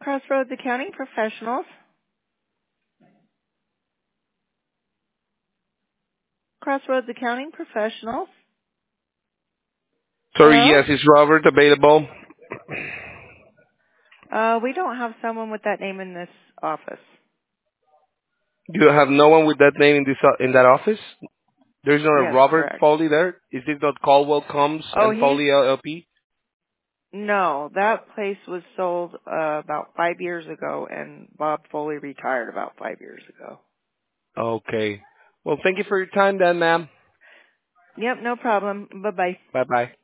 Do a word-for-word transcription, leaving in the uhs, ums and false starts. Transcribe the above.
Crossroads Accounting Professionals. Crossroads Accounting Professionals. Sorry, Hello? yes, is Robert available? Uh, we don't have someone with that name in this office. You have no one with that name in this o- in that office? There's not a Yes, Robert correct. Foley there? Is this not Caldwell Combs Oh, and he's, Foley L L P? no, that place was sold uh, about five years ago, and Bob Foley retired about five years ago. Okay. Well, thank you for your time then, ma'am. Yep, no problem. Bye-bye. Bye-bye.